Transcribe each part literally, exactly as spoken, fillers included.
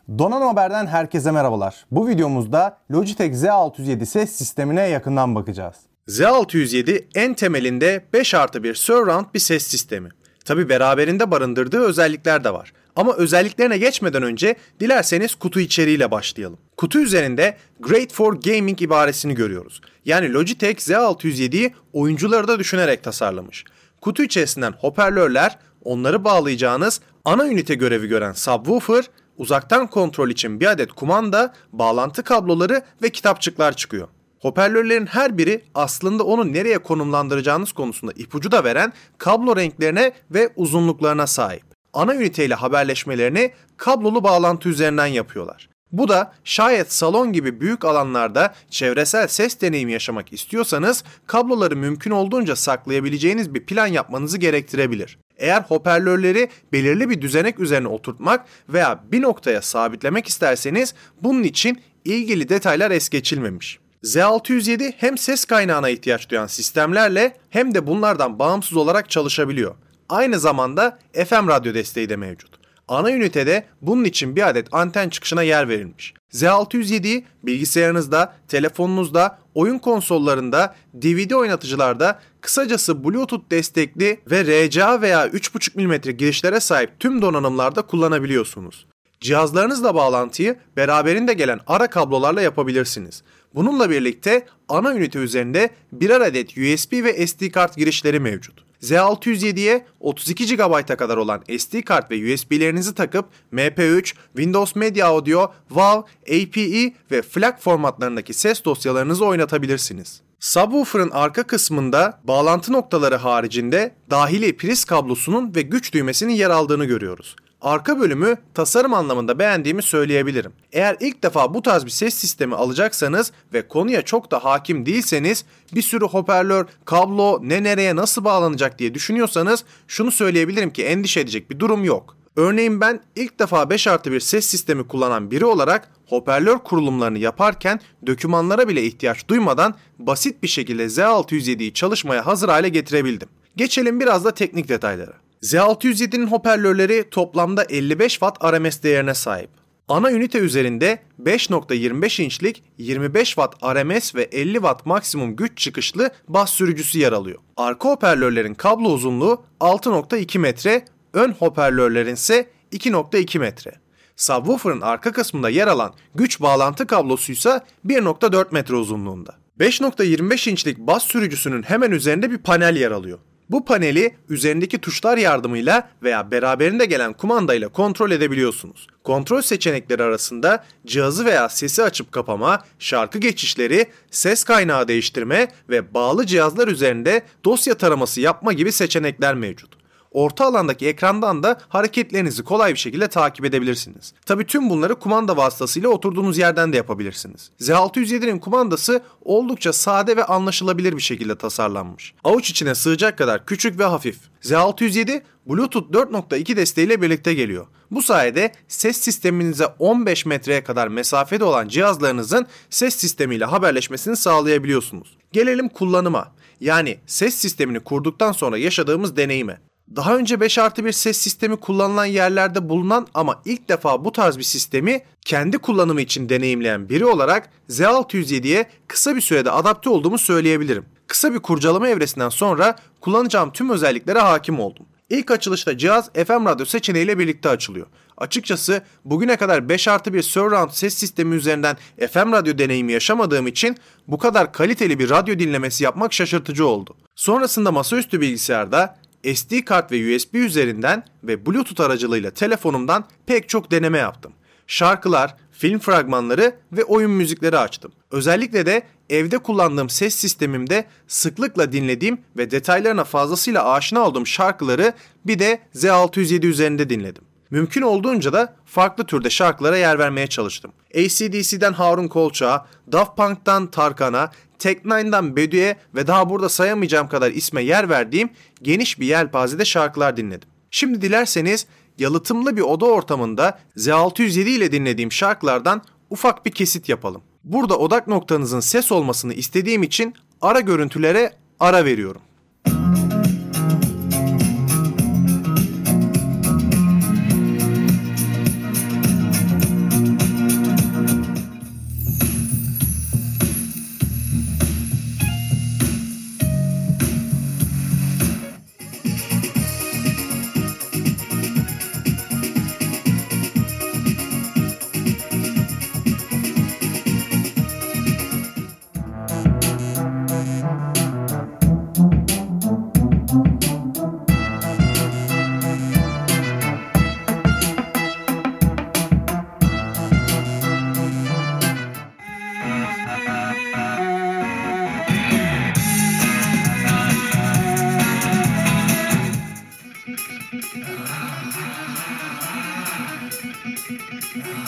Donanım Haber'den herkese merhabalar. Bu videomuzda Logitech Z altı yüz yedi ses sistemine yakından bakacağız. Z altı yüz yedi en temelinde beş artı bir surround bir ses sistemi. Tabi beraberinde barındırdığı özellikler de var. Ama özelliklerine geçmeden önce dilerseniz kutu içeriğiyle başlayalım. Kutu üzerinde Great for Gaming ibaresini görüyoruz. Yani Logitech Z altı yüz yediyi oyuncuları da düşünerek tasarlamış. Kutu içerisinden hoparlörler, onları bağlayacağınız ana ünite görevi gören subwoofer, uzaktan kontrol için bir adet kumanda, bağlantı kabloları ve kitapçıklar çıkıyor. Hoparlörlerin her biri aslında onu nereye konumlandıracağınız konusunda ipucu da veren kablo renklerine ve uzunluklarına sahip. Ana üniteyle haberleşmelerini kablolu bağlantı üzerinden yapıyorlar. Bu da şayet salon gibi büyük alanlarda çevresel ses deneyimi yaşamak istiyorsanız kabloları mümkün olduğunca saklayabileceğiniz bir plan yapmanızı gerektirebilir. Eğer hoparlörleri belirli bir düzenek üzerine oturtmak veya bir noktaya sabitlemek isterseniz bunun için ilgili detaylar es geçilmemiş. Z altı yüz yedi hem ses kaynağına ihtiyaç duyan sistemlerle hem de bunlardan bağımsız olarak çalışabiliyor. Aynı zamanda F M radyo desteği de mevcut. Ana ünitede bunun için bir adet anten çıkışına yer verilmiş. Z altı yüz yediyi bilgisayarınızda, telefonunuzda, oyun konsollarında, D V D oynatıcılarda, kısacası Bluetooth destekli ve R C A veya üç buçuk milimetre girişlere sahip tüm donanımlarda kullanabiliyorsunuz. Cihazlarınızla bağlantıyı beraberinde gelen ara kablolarla yapabilirsiniz. Bununla birlikte ana ünite üzerinde birer adet U S B ve S D kart girişleri mevcut. Z altı yüz yediye otuz iki gigabayta kadar olan S D kart ve U S B'lerinizi takıp M P üç, Windows Media Audio, WAV, A P E ve FLAC formatlarındaki ses dosyalarınızı oynatabilirsiniz. Subwoofer'ın arka kısmında bağlantı noktaları haricinde dahili priz kablosunun ve güç düğmesinin yer aldığını görüyoruz. Arka bölümü tasarım anlamında beğendiğimi söyleyebilirim. Eğer ilk defa bu tarz bir ses sistemi alacaksanız ve konuya çok da hakim değilseniz, bir sürü hoparlör, kablo, ne nereye nasıl bağlanacak diye düşünüyorsanız şunu söyleyebilirim ki endişe edecek bir durum yok. Örneğin ben ilk defa beş artı bir ses sistemi kullanan biri olarak hoparlör kurulumlarını yaparken dokümanlara bile ihtiyaç duymadan basit bir şekilde Z altı yüz yediyi çalışmaya hazır hale getirebildim. Geçelim biraz da teknik detaylara. Z altı yüz yedinin hoparlörleri toplamda elli beş watt R M S değerine sahip. Ana ünite üzerinde beş nokta yirmi beş inçlik yirmi beş watt R M S ve elli watt maksimum güç çıkışlı bas sürücüsü yer alıyor. Arka hoparlörlerin kablo uzunluğu altı nokta iki metre, ön hoparlörlerin ise iki nokta iki metre. Subwoofer'ın arka kısmında yer alan güç bağlantı kablosu ise bir nokta dört metre uzunluğunda. beş nokta yirmi beş inçlik bas sürücüsünün hemen üzerinde bir panel yer alıyor. Bu paneli üzerindeki tuşlar yardımıyla veya beraberinde gelen kumandayla kontrol edebiliyorsunuz. Kontrol seçenekleri arasında cihazı veya sesi açıp kapama, şarkı geçişleri, ses kaynağı değiştirme ve bağlı cihazlar üzerinde dosya taraması yapma gibi seçenekler mevcut. Orta alandaki ekrandan da hareketlerinizi kolay bir şekilde takip edebilirsiniz. Tabii tüm bunları kumanda vasıtasıyla oturduğunuz yerden de yapabilirsiniz. Z altı yüz yedinin kumandası oldukça sade ve anlaşılabilir bir şekilde tasarlanmış. Avuç içine sığacak kadar küçük ve hafif. Z altı yüz yedi Bluetooth dört nokta iki desteğiyle birlikte geliyor. Bu sayede ses sisteminize on beş metreye kadar mesafede olan cihazlarınızın ses sistemiyle haberleşmesini sağlayabiliyorsunuz. Gelelim kullanıma. Yani ses sistemini kurduktan sonra yaşadığımız deneyime. Daha önce beş artı bir ses sistemi kullanılan yerlerde bulunan ama ilk defa bu tarz bir sistemi kendi kullanımı için deneyimleyen biri olarak Z altı yüz yediye kısa bir sürede adapte olduğumu söyleyebilirim. Kısa bir kurcalama evresinden sonra kullanacağım tüm özelliklere hakim oldum. İlk açılışta cihaz F M radyo seçeneğiyle birlikte açılıyor. Açıkçası bugüne kadar beş artı bir surround ses sistemi üzerinden F M radyo deneyimi yaşamadığım için bu kadar kaliteli bir radyo dinlemesi yapmak şaşırtıcı oldu. Sonrasında masaüstü bilgisayarda S D kart ve U S B üzerinden ve Bluetooth aracılığıyla telefonumdan pek çok deneme yaptım. Şarkılar, film fragmanları ve oyun müzikleri açtım. Özellikle de evde kullandığım ses sistemimde sıklıkla dinlediğim ve detaylarına fazlasıyla aşina olduğum şarkıları bir de Z altı yüz yedi üzerinde dinledim. Mümkün olduğunca da farklı türde şarkılara yer vermeye çalıştım. A C D C'den Harun Kolçak'a, Daft Punk'tan Tarkan'a, Tech Nine'dan Bedü'ye ve daha burada sayamayacağım kadar isme yer verdiğim geniş bir yelpazede şarkılar dinledim. Şimdi dilerseniz yalıtımlı bir oda ortamında Z altı yüz yedi ile dinlediğim şarkılardan ufak bir kesit yapalım. Burada odak noktanızın ses olmasını istediğim için ara görüntülere ara veriyorum.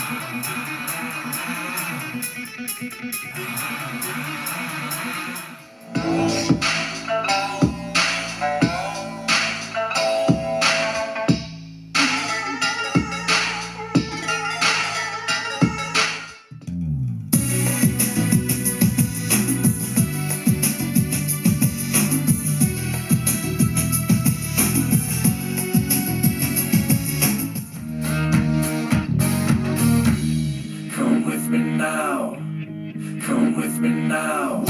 Come with me now. Come with me now.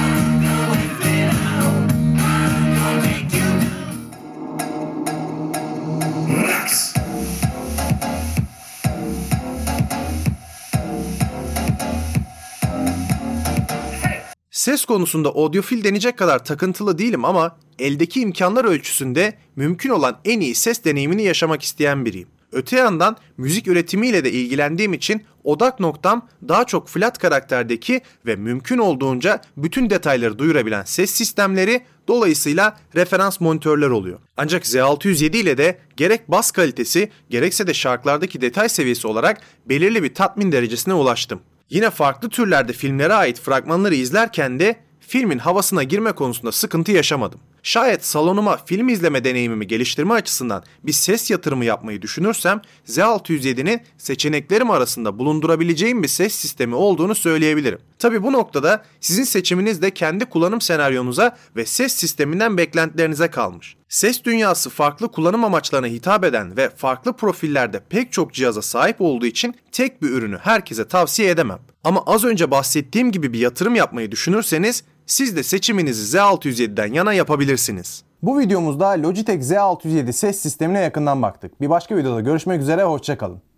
Rex. Ses konusunda odyofil denecek kadar takıntılı değilim ama eldeki imkanlar ölçüsünde mümkün olan en iyi ses deneyimini yaşamak isteyen biriyim. Öte yandan müzik üretimiyle de ilgilendiğim için odak noktam daha çok flat karakterdeki ve mümkün olduğunca bütün detayları duyurabilen ses sistemleri, dolayısıyla referans monitörler oluyor. Ancak Z altı yüz yedi ile de gerek bas kalitesi gerekse de şarkılardaki detay seviyesi olarak belirli bir tatmin derecesine ulaştım. Yine farklı türlerde filmlere ait fragmanları izlerken de filmin havasına girme konusunda sıkıntı yaşamadım. Şayet salonuma film izleme deneyimimi geliştirme açısından bir ses yatırımı yapmayı düşünürsem Z altı yüz yedi'nin seçeneklerim arasında bulundurabileceğim bir ses sistemi olduğunu söyleyebilirim. Tabi bu noktada sizin seçiminiz de kendi kullanım senaryonuza ve ses sisteminden beklentilerinize kalmış. Ses dünyası farklı kullanım amaçlarına hitap eden ve farklı profillerde pek çok cihaza sahip olduğu için tek bir ürünü herkese tavsiye edemem. Ama az önce bahsettiğim gibi bir yatırım yapmayı düşünürseniz siz de seçiminizi Z altı yüz yedi'den yana yapabilirsiniz. Bu videomuzda Logitech Z altı yüz yedi ses sistemine yakından baktık. Bir başka videoda görüşmek üzere, hoşça kalın.